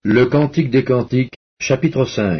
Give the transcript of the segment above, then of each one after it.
Le Cantique des Cantiques, chapitre 5.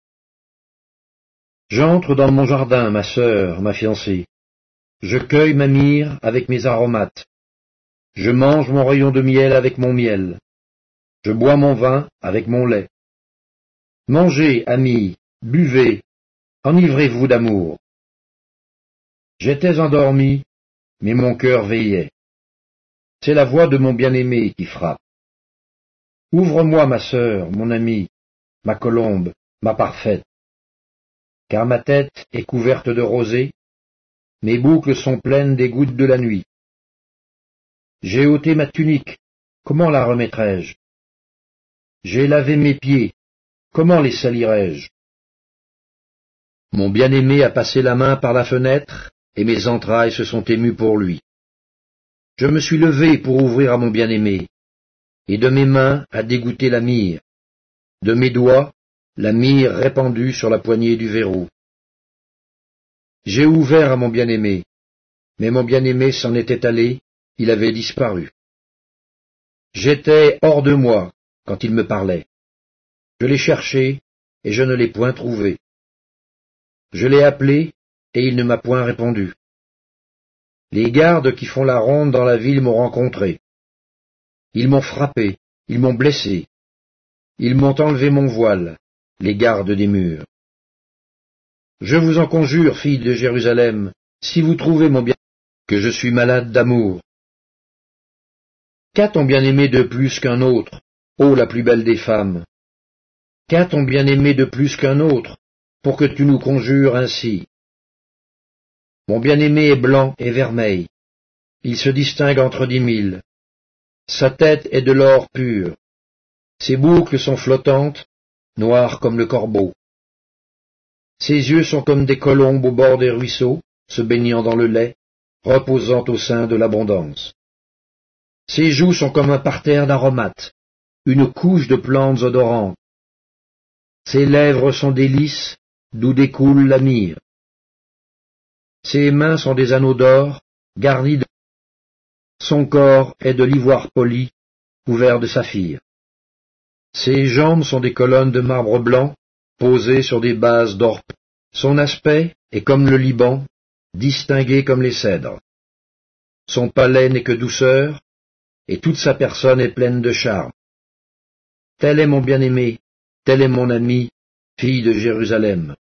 J'entre dans mon jardin, ma sœur, ma fiancée. Je cueille ma myrrhe avec mes aromates. Je mange mon rayon de miel avec mon miel. Je bois mon vin avec mon lait. Mangez, amis, buvez, enivrez-vous d'amour. J'étais endormi, mais mon cœur veillait. C'est la voix de mon bien-aimé qui frappe. Ouvre-moi, ma sœur, mon amie, ma colombe, ma parfaite. Car ma tête est couverte de rosée, mes boucles sont pleines des gouttes de la nuit. J'ai ôté ma tunique, comment la remettrai-je? J'ai lavé mes pieds, comment les salirai-je? Mon bien-aimé a passé la main par la fenêtre, et mes entrailles se sont émues pour lui. Je me suis levé pour ouvrir à mon bien-aimé, et de mes mains a dégoûté la myrrhe, de mes doigts la myrrhe répandue sur la poignée du verrou. J'ai ouvert à mon bien-aimé, mais mon bien-aimé s'en était allé, il avait disparu. J'étais hors de moi quand il me parlait. Je l'ai cherché, et je ne l'ai point trouvé. Je l'ai appelé, et il ne m'a point répondu. Les gardes qui font la ronde dans la ville m'ont rencontré. Ils m'ont frappé, ils m'ont blessé. Ils m'ont enlevé mon voile, les gardes des murs. Je vous en conjure, filles de Jérusalem, si vous trouvez mon bien, que je suis malade d'amour. Qu'a ton bien-aimé de plus qu'un autre, ô la plus belle des femmes? Qu'a ton bien-aimé de plus qu'un autre, pour que tu nous conjures ainsi? Mon bien-aimé est blanc et vermeil, il se distingue entre 10 000. Sa tête est de l'or pur, ses boucles sont flottantes, noires comme le corbeau. Ses yeux sont comme des colombes au bord des ruisseaux, se baignant dans le lait, reposant au sein de l'abondance. Ses joues sont comme un parterre d'aromates, une couche de plantes odorantes. Ses lèvres sont des lys, d'où découle la myrrhe. Ses mains sont des anneaux d'or, garnis de... Son corps est de l'ivoire poli, couvert de saphir. Ses jambes sont des colonnes de marbre blanc, posées sur des bases d'or. Son aspect est comme le Liban, distingué comme les cèdres. Son palais n'est que douceur, et toute sa personne est pleine de charme. Tel est mon bien-aimé, tel est mon ami, fille de Jérusalem.